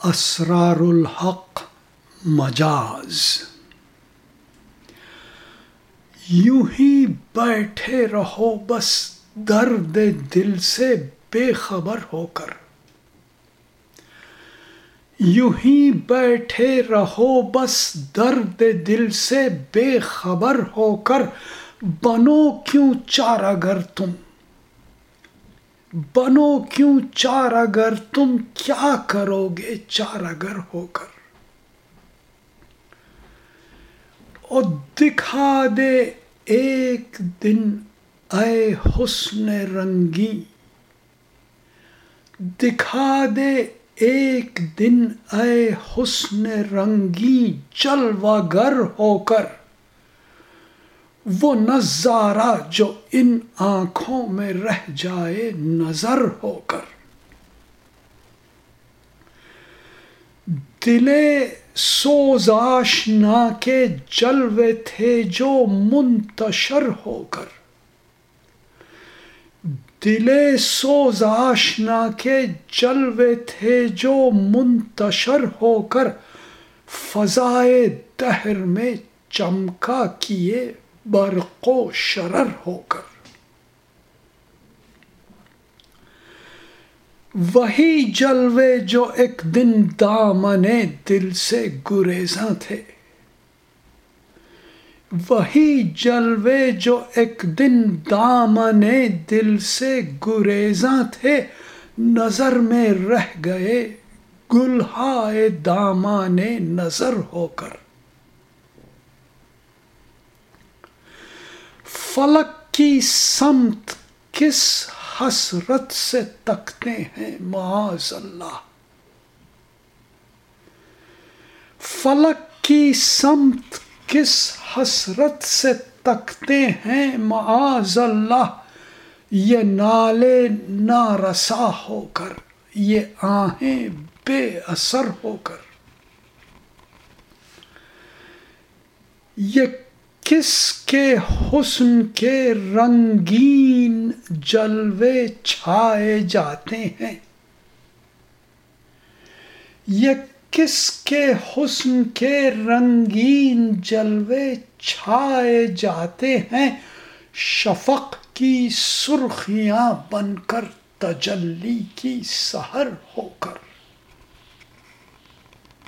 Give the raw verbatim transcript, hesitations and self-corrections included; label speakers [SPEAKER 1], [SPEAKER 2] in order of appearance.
[SPEAKER 1] اسرار الحق مجاز۔ یوں ہی بیٹھے رہو بس درد دل سے بے خبر ہو کر، یوں ہی بیٹھے رہو بس درد دل سے بے خبر ہو کر، بنو کیوں چارہ گر تم، بنو کیوں چارہ گر تم، کیا کرو گے چارہ گر ہو کر۔ اور دکھا دے ایک دن اے حسن رنگیں، دکھا دے ایک دن اے حسن رنگیں جلوہ گر ہو کر، وہ نظارہ جو ان آنکھوں میں رہ جائے نظر ہو کر۔ دل سوز آشنا کے جلوے تھے جو منتشر ہو کر، دل سوز آشنا کے جلوے تھے جو منتشر ہو کر، فضائے دہر میں چمکا کیے برق و شرر ہو کر۔ وہی جلوے جو ایک دن دامن دل سے گریزاں تھے، وہی جلوے جو ایک دن دامن دل سے گریزاں تھے، نظر میں رہ گئے گلہائے دامان نظر ہو کر۔ فلک کی سمت کس حسرت سے تکتے ہیں معاذ اللہ، فلک کی سمت کس حسرت سے تکتے ہیں معاذ اللہ، یہ نالے نارسا ہو کر، یہ آہیں بے اثر ہو کر۔ یہ کس کے حسن کے رنگین جلوے چھائے جاتے ہیں، یہ کس کے حسن کے رنگین جلوے چھائے جاتے ہیں، شفق کی سرخیاں بن کر تجلی کی سحر ہو کر۔